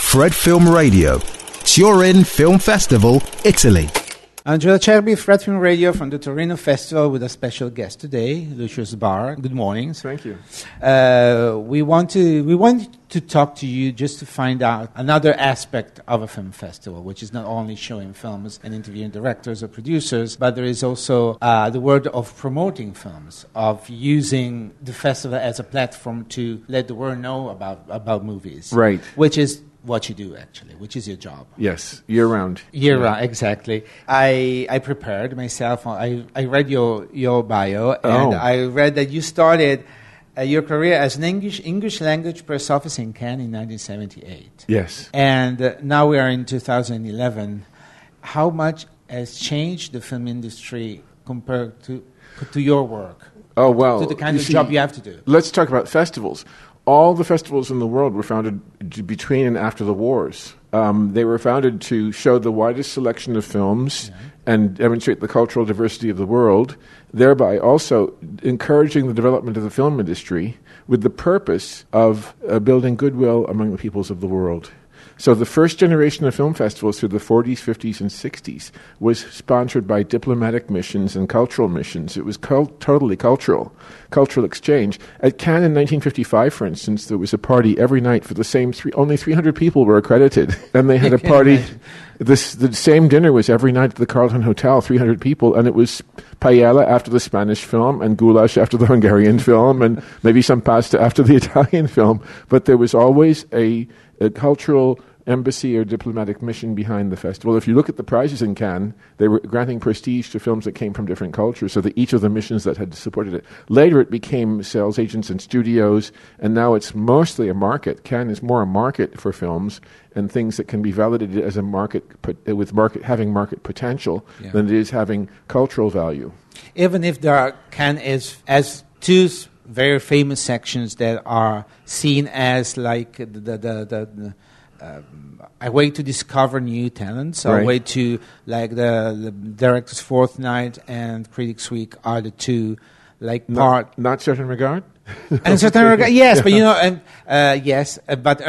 Fred Film Radio, Turin Film Festival, Italy. Angelo Cerbi, Fred Film Radio from the Torino Festival with a special guest today, Lucius Barr. Good morning. Thank you. We want to talk to you just to find out another aspect of a film festival, which is not only showing films and interviewing directors or producers, but there is also the word of promoting films, of using the festival as a platform to let the world know about movies. Right. Which is what you do, actually, which is your job. Yes, year-round. Year-round, exactly. I prepared myself. I read your bio, and I read that you started your career as an English language press officer in Cannes in 1978. Yes. And now we are in 2011. How much has changed the film industry compared to your work? Oh, well. To the kind of job you have to do. Let's talk about festivals. All the festivals in the world were founded between and after the wars. They were founded to show the widest selection of films and demonstrate the cultural diversity of the world, thereby also encouraging the development of the film industry with the purpose of building goodwill among the peoples of the world. So the first generation of film festivals through the 40s, 50s, and 60s was sponsored by diplomatic missions and cultural missions. It was totally cultural exchange. At Cannes in 1955, for instance, there was a party every night for the same only 300 people were accredited. And they had a party. The same dinner was every night at the Carlton Hotel, 300 people, and it was paella after the Spanish film and goulash after the Hungarian film and maybe some pasta after the Italian film. But there was always a cultural embassy or diplomatic mission behind the festival. If you look at the prizes in Cannes, they were granting prestige to films that came from different cultures, so that each of the missions that had supported it. Later it became sales agents and studios, and now it's mostly a market. Cannes is more a market for films and things that can be validated as a market, having market potential than it is having cultural value. Even if there are Cannes as two very famous sections that are seen as like a way to discover new talents, a way to, like the Director's Fortnight and Critics Week are the two, like not Certain Regard? And Certain Regard, yes, but yes, but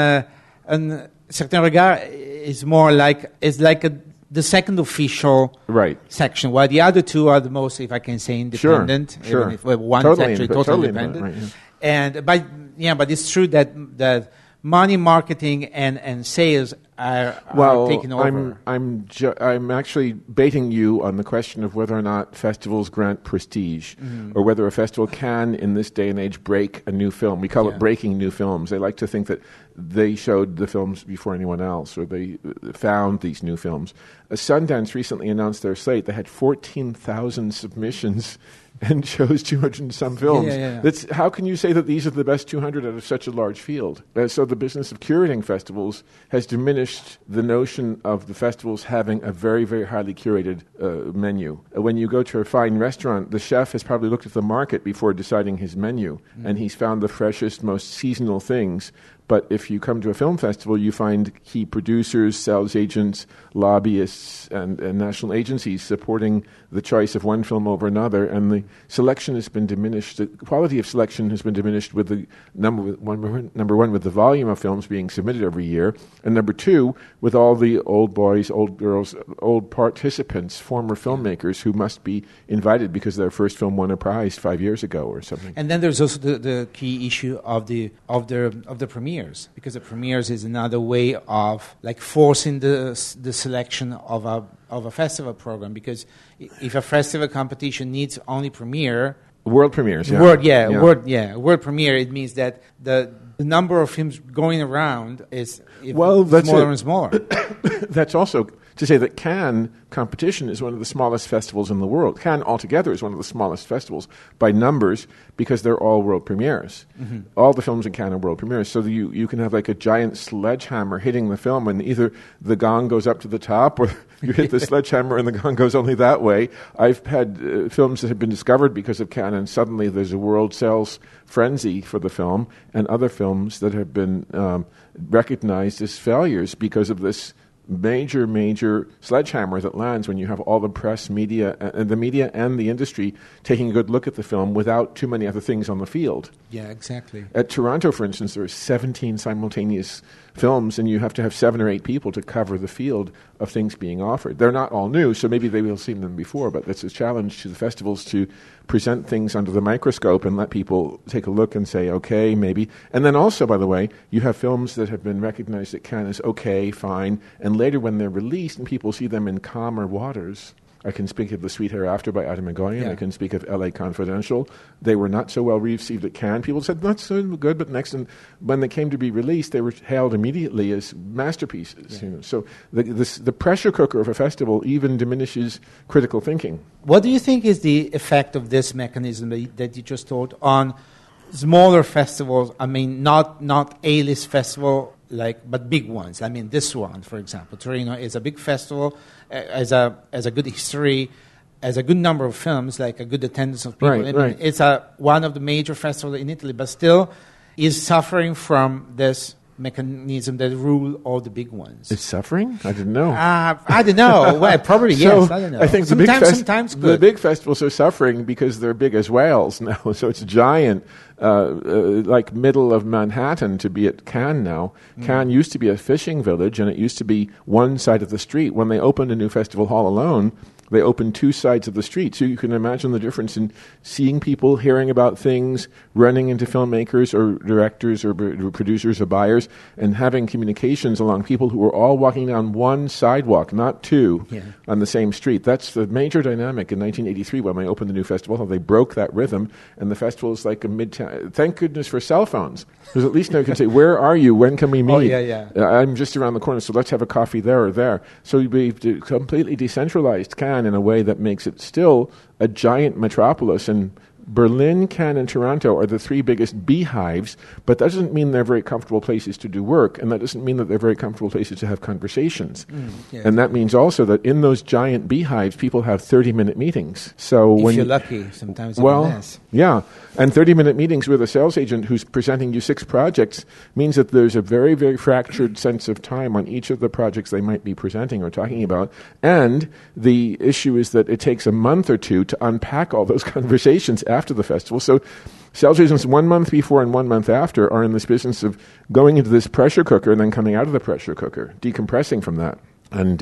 on Certain Regard is more like, the second official section, while the other two are the most, if I can say, independent. Sure. Even if one is actually totally independent. But it's true that money, marketing, and sales are taking over. I'm actually baiting you on the question of whether or not festivals grant prestige, or whether a festival can, in this day and age, break a new film. We call it breaking new films. They like to think that they showed the films before anyone else, or they found these new films. Sundance recently announced their slate. They had 14,000 submissions and chose 200 and some films. How can you say that these are the best 200 out of such a large field? So the business of curating festivals has diminished the notion of the festivals having a very, very highly curated menu. When you go to a fine restaurant, the chef has probably looked at the market before deciding his menu, and he's found the freshest, most seasonal things. But if you come to a film festival, you find key producers, sales agents, lobbyists, and national agencies supporting the choice of one film over another, and the selection has been diminished. The quality of selection has been diminished with the number one, with the volume of films being submitted every year, and number two, with all the old boys, old girls, old participants, former filmmakers who must be invited because their first film won a prize 5 years ago or something. And then there's also the key issue of the premieres, because the premieres is another way of like forcing the selection of a festival program. Because if a festival competition needs only premiere, world premieres, world premiere, it means that the number of films going around is smaller and smaller. That's also to say that Cannes competition is one of the smallest festivals in the world. Cannes altogether is one of the smallest festivals by numbers because they're all world premieres. All the films in Cannes are world premieres. So you can have like a giant sledgehammer hitting the film, and either the gong goes up to the top or you hit the sledgehammer and the gong goes only that way. I've had films that have been discovered because of Cannes, and suddenly there's a world sales frenzy for the film, and other films that have been recognized as failures because of this major sledgehammer that lands when you have all the press, media and the industry taking a good look at the film without too many other things on the field. Yeah, exactly. At Toronto, for instance, there are 17 simultaneous films, and you have to have 7 or 8 people to cover the field of things being offered. They're not all new, so maybe they will have seen them before, but it's a challenge to the festivals to present things under the microscope and let people take a look and say, okay, maybe. And then also, by the way, you have films that have been recognized at Cannes as okay, fine, and later when they're released and people see them in calmer waters. I can speak of The Sweet Hereafter by Adam Egoyan. I can speak of L.A. Confidential. They were not so well received at Cannes. People said, not so good, but next. And when they came to be released, they were hailed immediately as masterpieces. Yeah. So the pressure cooker of a festival even diminishes critical thinking. What do you think is the effect of this mechanism that you just told on smaller festivals? I mean, not A-list festival, but big ones. I mean, this one, for example, Torino is a big festival, as a good history, as a good number of films, like a good attendance of people. Right. It's one of the major festivals in Italy, but still is suffering from this mechanism that rule all the big ones. It's suffering? I didn't know. I don't know. Well, probably yes. I don't know. I think sometimes good. The big festivals are suffering because they're big as whales now. So it's giant, like middle of Manhattan to be at Cannes now. Cannes used to be a fishing village, and it used to be one side of the street. When they opened a new festival hall alone, they opened 2 sides of the street. So you can imagine the difference in seeing people, hearing about things, running into filmmakers or directors or producers or buyers, and having communications along people who were all walking down one sidewalk, not 2, on the same street. That's the major dynamic in 1983 when they opened the new festival hall. They broke that rhythm, and the festival is like a midtown. Thank goodness for cell phones. Because at least now you can say, where are you? When can we meet? I'm just around the corner, so let's have a coffee there or there. So we've completely decentralized Cannes in a way that makes it still a giant metropolis. And Berlin, Cannes, and Toronto are the 3 biggest beehives, but that doesn't mean they're very comfortable places to do work, and that doesn't mean that they're very comfortable places to have conversations. And that means also that in those giant beehives, people have 30-minute meetings. So if when you're lucky, sometimes even less. Yeah, and 30-minute meetings with a sales agent who's presenting you 6 projects means that there's a very, very fractured sense of time on each of the projects they might be presenting or talking about. And the issue is that it takes a month or 2 to unpack all those conversations after the festival. So sales agents 1 month before and 1 month after are in this business of going into this pressure cooker and then coming out of the pressure cooker, decompressing from that. And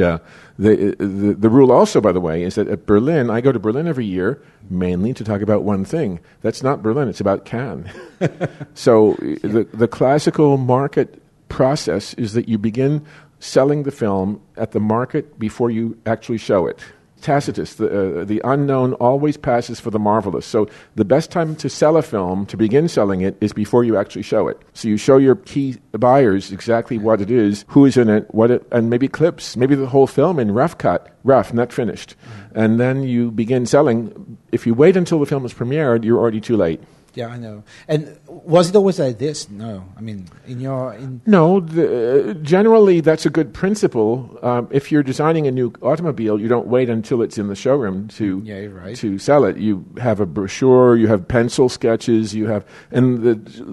the rule also, by the way, is that at Berlin, I go to Berlin every year mainly to talk about one thing. That's not Berlin, it's about Cannes. So the classical market process is that you begin selling the film at the market before you actually show it. Tacitus, the unknown always passes for the marvelous. So the best time to sell a film, to begin selling it, is before you actually show it. So you show your key buyers exactly what it is, who is in it, and maybe clips, maybe the whole film in rough, not finished. And then you begin selling. If you wait until the film is premiered, you're already too late. Yeah, I know. And was it always like this? No. I mean, No, generally that's a good principle. If you're designing a new automobile, you don't wait until it's in the showroom to sell it. You have a brochure, you have pencil sketches, and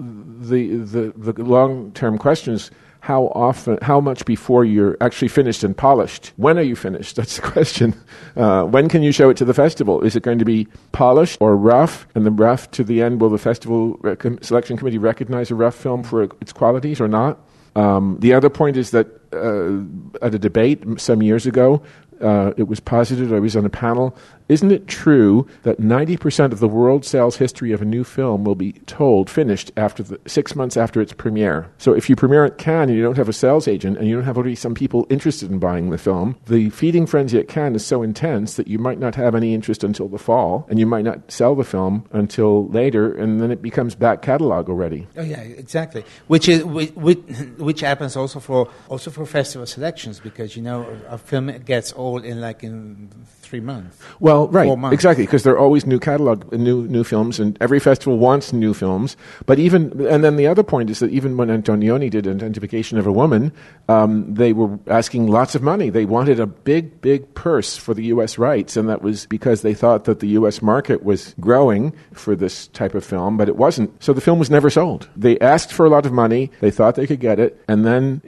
the long-term question is, how much before you're actually finished and polished? When are you finished? That's the question. When can you show it to the festival? Is it going to be polished or rough? And the rough to the end, will the festival selection committee recognize a rough film for its qualities or not? The other point is that at a debate some years ago, it was posited, I was on a panel, isn't it true that 90% of the world sales history of a new film will be told finished after 6 months after its premiere? So if you premiere at Cannes and you don't have a sales agent and you don't have already some people interested in buying the film, the feeding frenzy at Cannes is so intense that you might not have any interest until the fall, and you might not sell the film until later, and then it becomes back catalog already. Oh yeah, exactly. Which happens also for festival selections, because a film gets sold in 3 months. Well, right, 4 months. exactly, because there are always new catalog, new films, and every festival wants new films. But and then the other point is that even when Antonioni did Identification of a Woman, they were asking lots of money. They wanted a big, big purse for the U.S. rights, and that was because they thought that the U.S. market was growing for this type of film, but it wasn't. So the film was never sold. They asked for a lot of money. They thought they could get it, and then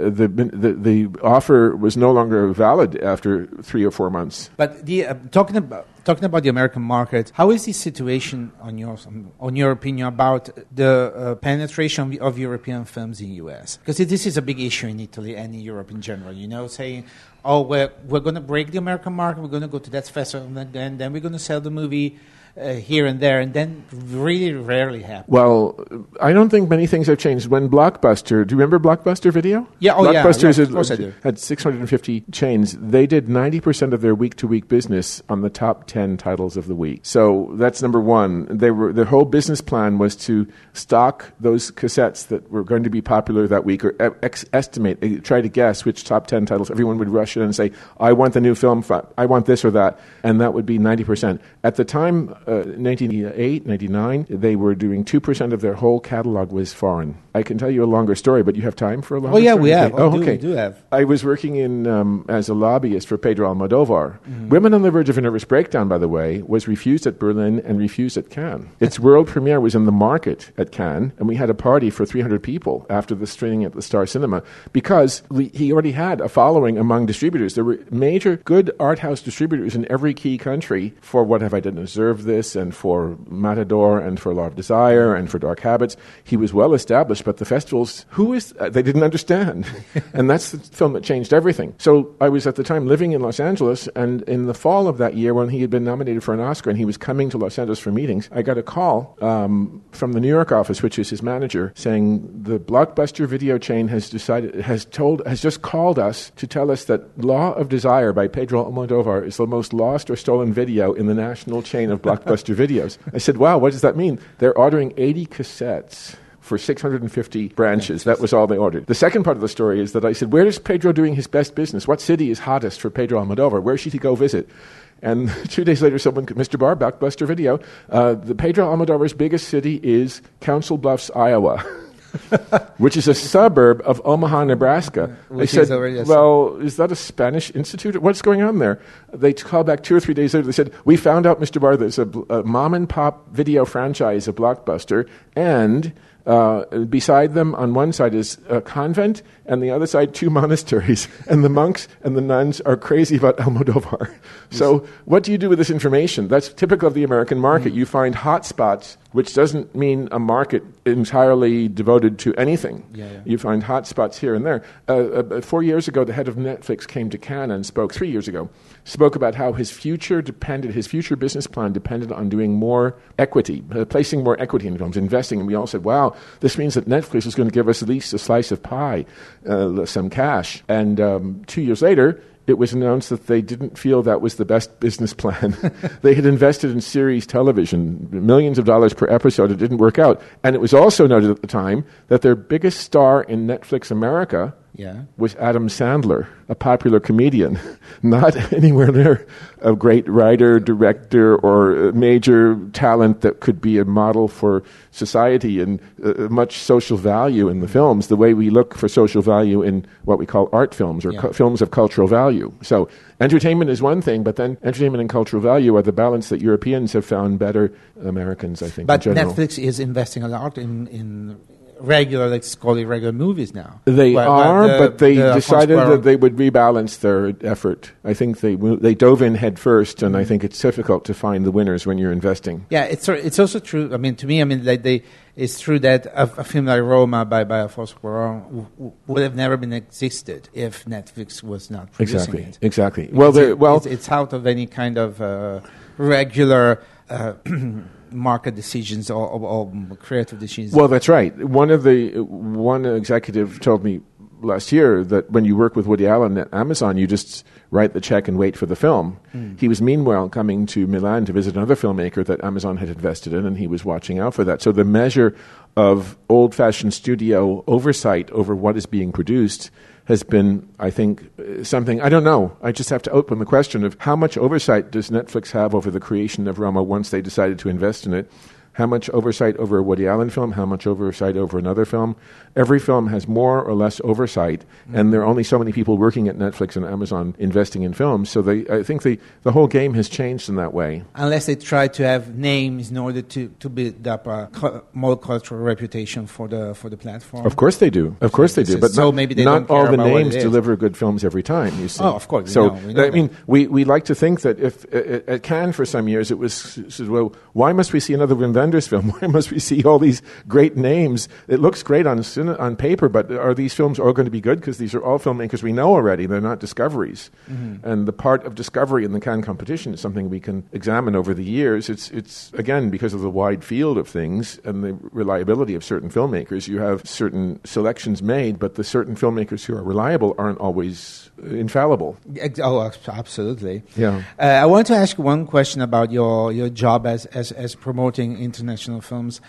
the offer was no longer valid after 3 or 4 months. But talking about the American market, how is the situation on your opinion about the penetration of European films in U.S.? Because this is a big issue in Italy and in Europe in general. Saying, "Oh, we're going to break the American market. We're going to go to that festival, and then we're going to sell the movie." Here and there, and then really rarely happens. Well, I don't think many things have changed. When Blockbuster, do you remember Blockbuster Video? Yeah, Blockbuster of course I do. Had 650 chains. They did 90% of their week-to-week business on the top 10 titles of the week. So that's number one. Their whole business plan was to stock those cassettes that were going to be popular that week, or estimate, try to guess which top 10 titles. Everyone would rush in and say, I want the new film, I want this or that, and that would be 90%. At the time, 1998, 99, they were doing 2% of their whole catalog was foreign. I can tell you a longer story, but you have time for a longer story? We have. Okay. We do have. I was working as a lobbyist for Pedro Almodovar. Mm-hmm. Women on the Verge of a Nervous Breakdown, by the way, was refused at Berlin and refused at Cannes. Its world premiere was in the market at Cannes, and we had a party for 300 people after the screening at the Star Cinema, because he already had a following among distributors. There were major good art house distributors in every key country for What Have I Done to Deserve This, and for Matador, and for Law of Desire, and for Dark Habits. He was well established, but the festivals, they didn't understand. And that's the film that changed everything. So I was at the time living in Los Angeles, and in the fall of that year, when he had been nominated for an Oscar and he was coming to Los Angeles for meetings, I got a call from the New York office, which is his manager, saying the Blockbuster video chain has just called us to tell us that Law of Desire by Pedro Almodovar is the most lost or stolen video in the national chain of Blockbuster videos. I said, wow, what does that mean? They're ordering 80 cassettes for 650 branches. That was all they ordered. The second part of the story is that I said, where is Pedro doing his best business? What city is hottest for Pedro Almodovar? Where should he go visit? And 2 days later, Mr. Barr, Blockbuster Video, the Pedro Almodovar's biggest city is Council Bluffs, Iowa. Which is a suburb of Omaha, Nebraska. I said, well, is that a Spanish institute? What's going on there? They called back 2 or 3 days later. They said, we found out, Mr. Barr, there's a mom-and-pop video franchise, a Blockbuster, and beside them on one side is a convent, and the other side 2 monasteries. And the monks and the nuns are crazy about Almodovar. So what do you do with this information? That's typical of the American market. You find hot spots, which doesn't mean a market entirely devoted to anything. You find hot spots here and there. 4 years ago, the head of Netflix came to Cannes and spoke, 3 years ago, spoke about how his future business plan depended on doing more equity, placing more equity in films, investing. And we all said, wow, this means that Netflix is going to give us at least a slice of pie, some cash. And 2 years later, it was announced that they didn't feel that was the best business plan. They had invested in series television, millions of dollars per episode. It didn't work out. And it was also noted at the time that their biggest star in Netflix America was Adam Sandler, a popular comedian, not anywhere near a great writer, director, or major talent that could be a model for society and much social value in the films, the way we look for social value in what we call art films or films of cultural value. So entertainment is one thing, but then entertainment and cultural value are the balance that Europeans have found better, Americans, I think, but in general. Netflix is investing a lot in regular, let's call it regular movies now. They but they decided that they would rebalance their effort. I think they dove in head first, and I think it's difficult to find the winners when you're investing. Yeah, it's also true. I mean, to me, it's true that a film like Roma by Alfonso Cuarón would have never been existed if Netflix was not producing it. Exactly. It's out of any kind of regular market decisions or creative decisions. Well, that's right. One executive told me last year that when you work with Woody Allen at Amazon, you just write the check and wait for the film. He was meanwhile coming to Milan to visit another filmmaker that Amazon had invested in, and he was watching out for that. So the measure of old-fashioned studio oversight over what is being produced has been, I think, something, I don't know. I just have to open the question of how much oversight does Netflix have over the creation of Roma once they decided to invest in it? How much oversight over a Woody Allen film? How much oversight over another film? Every film has more or less oversight, and there are only so many people working at Netflix and Amazon investing in films. So I think the whole game has changed in that way. Unless they try to have names in order to build up a more cultural reputation for the platform. Of course they do. Of course they do. But so maybe they not don't care all the about names what it is. deliver good films every time, you see. Oh, of course. So, we know I mean, we like to think that if at Cannes for some years it was, well, why must we see another Wim Wenders film? Why must we see all these great names? It looks great on paper, but are these films all going to be good? Because these are all filmmakers we know already. They're not discoveries. And the part of discovery in the Cannes competition is something we can examine over the years. It's again, because of the wide field of things and the reliability of certain filmmakers, you have certain selections made, but the certain filmmakers who are reliable aren't always infallible. Oh, absolutely. Yeah. I want to ask one question about your job as promoting international films.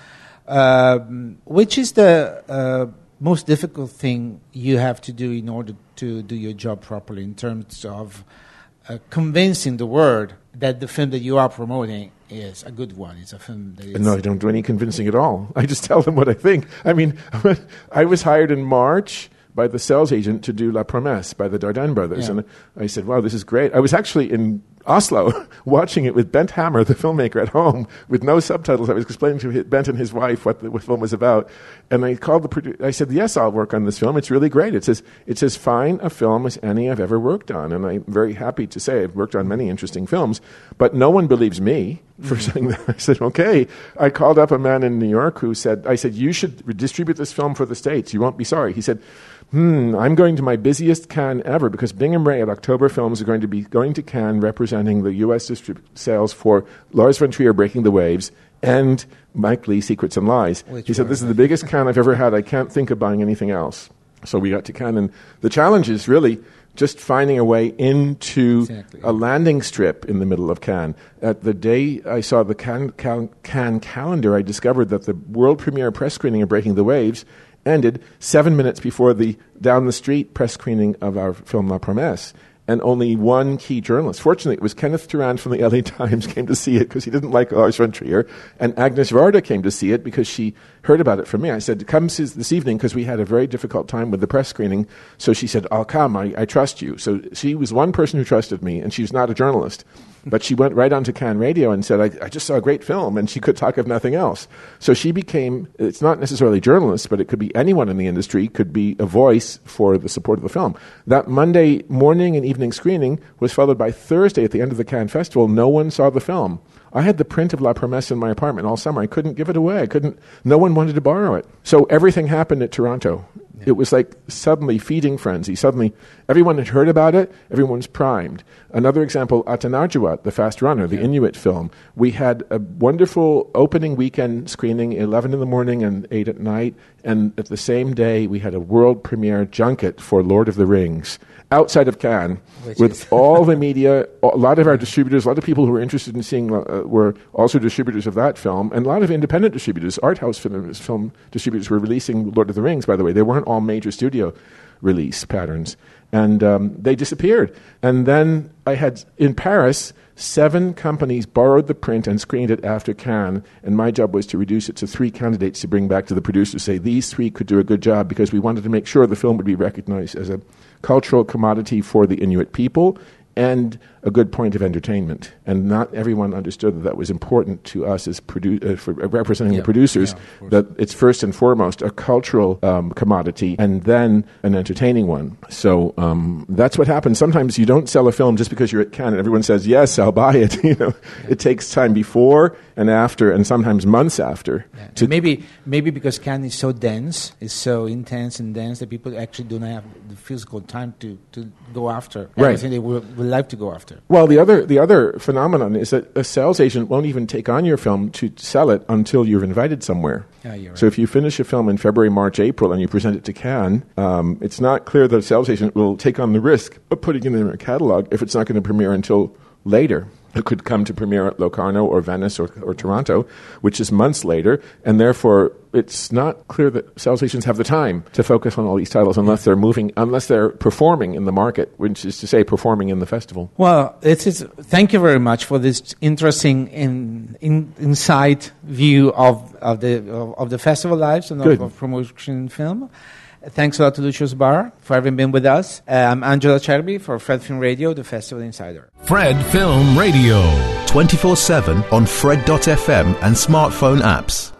Which is the most difficult thing you have to do in order to do your job properly in terms of convincing the world that the film that you are promoting is a good one? It's a film that is... No, I don't do any convincing at all. I just tell them what I think. I mean, I was hired in March by the sales agent to do La Promesse by the Dardenne brothers. Yeah. And I said, wow, this is great. I was actually in Oslo watching it with Bent Hammer, the filmmaker, at home with no subtitles. I was explaining to Bent and his wife what the film was about. And I called the producer. I said, yes, I'll work on this film. It's really great. It's as fine a film as any I've ever worked on. And I'm very happy to say I've worked on many interesting films. But no one believes me for saying that. I said, okay. I called up a man in New York who said, you should distribute this film for the States. You won't be sorry. He said, I'm going to my busiest Cannes ever because Bingham Ray at October Films are going to be going to Cannes representing the U.S. sales for Lars von Trier, Breaking the Waves, and Mike Leigh, Secrets and Lies. He said, this is the biggest Cannes I've ever had. I can't think of buying anything else. So we got to Cannes, and the challenge is really just finding a way into a landing strip in the middle of Cannes. At the day I saw the Cannes calendar, I discovered that the world premiere press screening of Breaking the Waves ended 7 minutes before the down-the-street press screening of our film La Promesse, and only one key journalist. Fortunately, it was Kenneth Durand from the LA Times came to see it because he didn't like Lars von Trier, and Agnes Varda came to see it because she heard about it from me. I said, come this evening because we had a very difficult time with the press screening. So she said, I'll come. I trust you. So she was one person who trusted me, and she was not a journalist. But she went right on to Cannes Radio and said, I just saw a great film, and she could talk of nothing else. So she became, it's not necessarily journalists, but it could be anyone in the industry, could be a voice for the support of the film. That Monday morning and evening screening was followed by Thursday at the end of the Cannes Festival. No one saw the film. I had the print of La Promesse in my apartment all summer. I couldn't give it away. No one wanted to borrow it. So everything happened at Toronto. Yeah. It was like suddenly feeding frenzy. Suddenly everyone had heard about it. Everyone's primed. Another example, Atanarjuat, the Fast Runner, the Inuit film. We had a wonderful opening weekend screening, 11 in the morning and 8 at night. And at the same day, we had a world premiere junket for Lord of the Rings outside of Cannes, with all the media, a lot of our distributors, a lot of people who were interested in seeing were also distributors of that film, and a lot of independent distributors, art house film distributors were releasing Lord of the Rings, by the way. They weren't all major studio release patterns. And they disappeared. And then I had, in Paris, 7 companies borrowed the print and screened it after Cannes, and my job was to reduce it to 3 candidates to bring back to the producers, say these 3 could do a good job, because we wanted to make sure the film would be recognized as a cultural commodity for the Inuit people and a good point of entertainment. And not everyone understood that was important to us as for representing the producers, that it's first and foremost a cultural commodity and then an entertaining one. So that's what happens. Sometimes you don't sell a film just because you're at Cannes and everyone says, yes, I'll buy it. It takes time before and after, and sometimes months after. Yeah. Maybe because Cannes is so dense, is so intense and dense that people actually do not have the physical time to go after everything they would like to go after. Well, the other phenomenon is that a sales agent won't even take on your film to sell it until you're invited somewhere. Yeah, you're right. So if you finish a film in February, March, April, and you present it to Cannes, it's not clear that a sales agent will take on the risk of putting it in their catalog if it's not going to premiere until later. It could come to premiere at Locarno or Venice or Toronto, which is months later, and therefore it's not clear that sales agents have the time to focus on all these titles unless they're performing in the market, which is to say performing in the festival. Well, thank you very much for this interesting inside view of the festival lives and of promotion film. Thanks a lot to Lucius Barr for having been with us. I'm Angelo Cerbi for Fred Film Radio, the Festival Insider. Fred Film Radio. 24/7 on Fred.fm and smartphone apps.